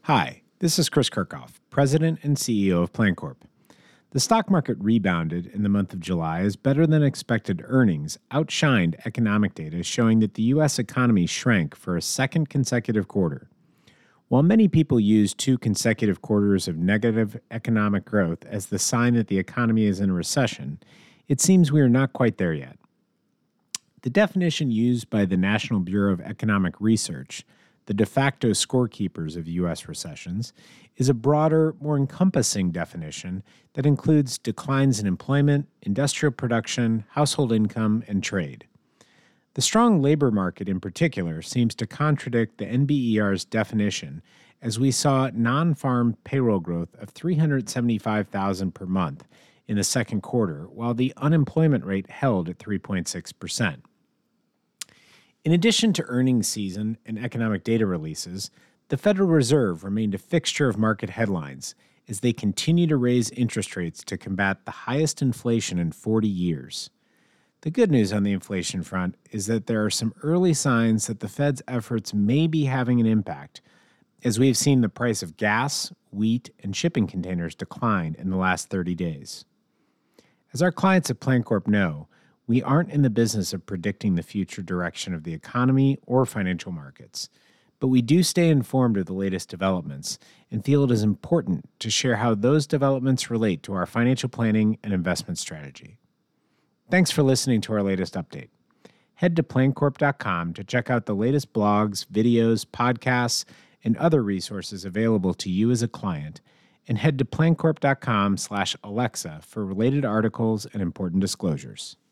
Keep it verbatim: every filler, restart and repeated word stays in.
Hi, this is Chris Kirchhoff, President and C E O of Plancorp. The stock market rebounded in the month of July as better-than-expected earnings outshined economic data showing that the U S economy shrank for a second consecutive quarter. While many people use two consecutive quarters of negative economic growth as the sign that the economy is in a recession, it seems we are not quite there yet. The definition used by the National Bureau of Economic Research, the de facto scorekeepers of U S recessions, is a broader, more encompassing definition that includes declines in employment, industrial production, household income, and trade. The strong labor market in particular seems to contradict the N B E R's definition, as we saw non-farm payroll growth of three hundred seventy-five thousand per month in the second quarter, while the unemployment rate held at three point six percent. In addition to earnings season and economic data releases, the Federal Reserve remained a fixture of market headlines as they continue to raise interest rates to combat the highest inflation in forty years. The good news on the inflation front is that there are some early signs that the Fed's efforts may be having an impact, as we have seen the price of gas, wheat, and shipping containers decline in the last thirty days. As our clients at Plancorp know, we aren't in the business of predicting the future direction of the economy or financial markets, but we do stay informed of the latest developments and feel it is important to share how those developments relate to our financial planning and investment strategy. Thanks for listening to our latest update. Head to plancorp dot com to check out the latest blogs, videos, podcasts, and other resources available to you as a client, and head to plancorp dot com slash Alexa for related articles and important disclosures.